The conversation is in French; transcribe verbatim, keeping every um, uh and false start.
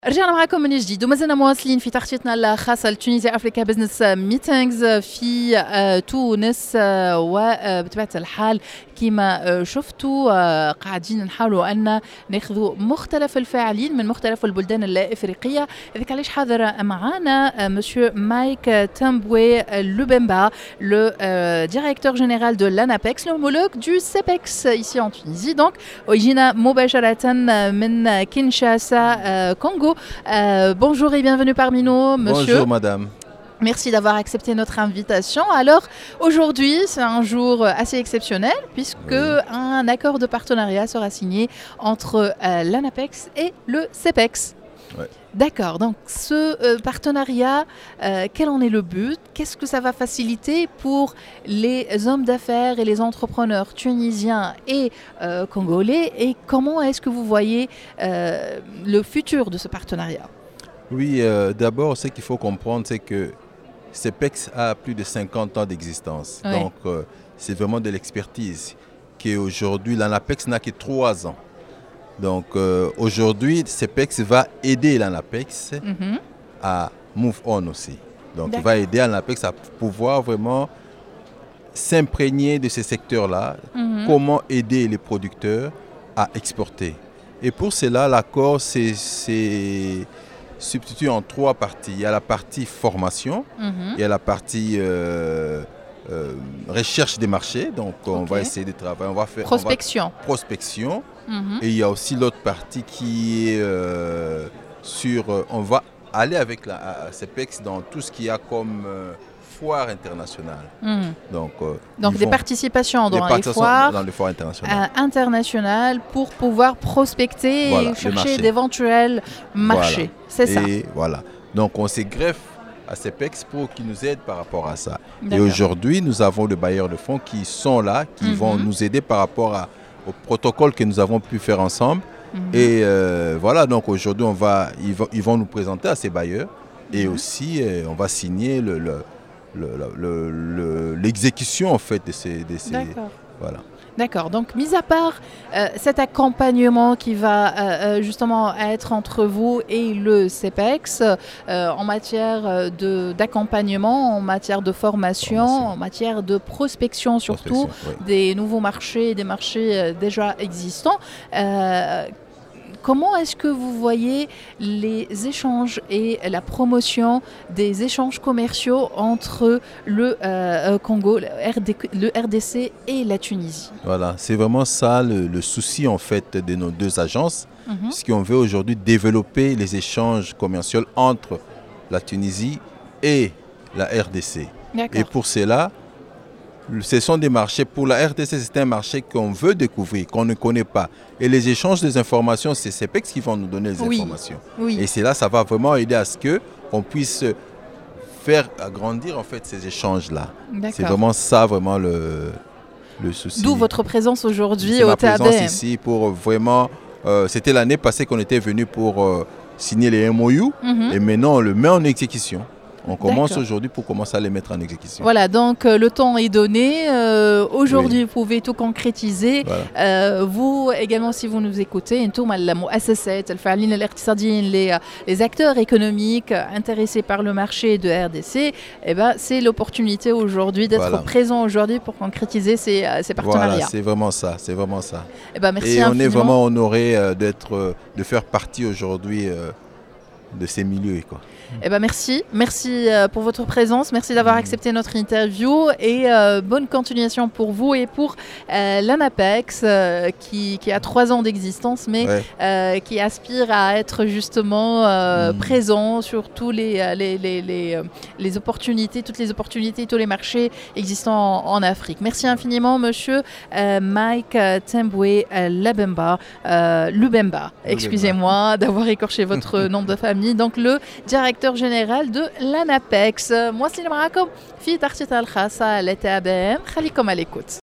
رجعنا معكم من جديد وما زلنا مواصلين في تغطيتنا الخاصة لتونيزيا أفريكا بزنس ميتينغز في تونس، وبطبيعة الحال كما شفتوا قاعدين نحاولوا أن ناخذوا مختلف الفاعلين من مختلف البلدان الإفريقية. هذاك علاش حاضر معنا مسيو مايك تامبوي لوبemba, le euh, directeur général de l'ANAPEX, l'homologue du CEPEX ici en Tunisie. Donc, origine مباشرة من Kinshasa, Congo. Euh, bonjour et bienvenue parmi nous, monsieur. Bonjour, madame. Merci d'avoir accepté notre invitation. Alors, aujourd'hui, c'est un jour assez exceptionnel puisque oui. un accord de partenariat sera signé entre euh, l'ANAPEX et le CEPEX. Ouais. D'accord, donc ce euh, partenariat, euh, quel en est le but? Qu'est-ce que ça va faciliter pour les hommes d'affaires et les entrepreneurs tunisiens et euh, congolais, et comment est-ce que vous voyez euh, le futur de ce partenariat? Oui, euh, d'abord, ce qu'il faut comprendre, c'est que CEPEX a plus de cinquante ans d'existence. Oui. Donc, euh, c'est vraiment de l'expertise. Qu'aujourd'hui, l'ANAPEX n'a que trois ans. Donc euh, aujourd'hui, CEPEX va aider l'ANAPEX mm-hmm. à move on aussi. Donc il va aider l'ANAPEX à pouvoir vraiment s'imprégner de ces secteurs-là, mm-hmm. comment aider les producteurs à exporter. Et pour cela, l'accord c'est, c'est substitué en trois parties. Il y a la partie formation, mm-hmm. il y a la partie euh, euh, recherche des marchés. Donc on okay. va essayer de travailler, on va faire prospection. On va, prospection. Mm-hmm. Et il y a aussi l'autre partie qui est euh, sur... Euh, on va aller avec la CEPEX dans tout ce qu'il y a comme euh, foire internationale. Mm. Donc, euh, Donc des participations dans des les foires, dans les foires internationales. Euh, internationales pour pouvoir prospecter voilà, et chercher d'éventuels marchés. Voilà. C'est ça. Et voilà. Donc on se greffe à CEPEX pour qu'ils nous aident par rapport à ça. D'accord. Et aujourd'hui, nous avons le bailleur de fonds qui sont là, qui mm-hmm. vont nous aider par rapport à au protocole que nous avons pu faire ensemble. Mm-hmm. Et euh, voilà, donc aujourd'hui, on va, ils, vont, ils vont nous présenter à ces bailleurs mm-hmm. et aussi, euh, on va signer le, le, le, le, le, l'exécution en fait de ces... De ces voilà. D'accord, donc mis à part euh, cet accompagnement qui va euh, justement être entre vous et le CEPEX euh, en matière de, d'accompagnement, en matière de formation, formation, en matière de prospection surtout, prospection, oui. des nouveaux marchés, des marchés euh, déjà existants, euh, comment est-ce que vous voyez les échanges et la promotion des échanges commerciaux entre le euh, Congo, le, R D, le R D C et la Tunisie? Voilà, c'est vraiment ça le, le souci en fait de nos deux agences, mm-hmm. puisqu'on veut aujourd'hui développer les échanges commerciaux entre la Tunisie et la R D C. D'accord. Et pour cela, ce sont des marchés, pour la R D C, c'est un marché qu'on veut découvrir, qu'on ne connaît pas. Et les échanges des informations, c'est CEPEX qui vont nous donner les oui. informations. Oui. Et c'est là, ça va vraiment aider à ce qu'on puisse faire agrandir en fait ces échanges-là. D'accord. C'est vraiment ça, vraiment le, le souci. D'où votre présence aujourd'hui c'est au ma T A B M. présence ici pour vraiment... Euh, c'était l'année passée qu'on était venu pour euh, signer les M O U. Mm-hmm. Et maintenant, on le met en exécution. On commence D'accord. aujourd'hui pour commencer à les mettre en exécution. Voilà, donc euh, le temps est donné. Euh, aujourd'hui, oui. vous pouvez tout concrétiser. Voilà. Euh, vous également, si vous nous écoutez, les, les acteurs économiques intéressés par le marché de R D C, eh ben, c'est l'opportunité aujourd'hui d'être voilà. présent aujourd'hui pour concrétiser ces, ces partenariats. Voilà, c'est vraiment ça, c'est vraiment ça. Eh ben, merci Et infiniment. On est vraiment honoré euh, d'être, euh, de faire partie aujourd'hui euh, de ces milieux, quoi. Eh ben merci, merci euh, pour votre présence, merci d'avoir accepté notre interview et euh, bonne continuation pour vous et pour euh, l'ANAPEX euh, qui, qui a trois ans d'existence mais ouais. euh, qui aspire à être justement euh, mmh. présent sur tous les, les, les, les, les opportunités, toutes les opportunités, tous les marchés existants en, en Afrique. Merci infiniment monsieur euh, Mike Tamboué Lubemba, euh, Lubemba, excusez-moi d'avoir écorché votre nom de famille, donc le directeur général de l'ANAPEX. مواصلين معكم في تغطية الخاصة لتي بي ام، خليكم على l'écoute.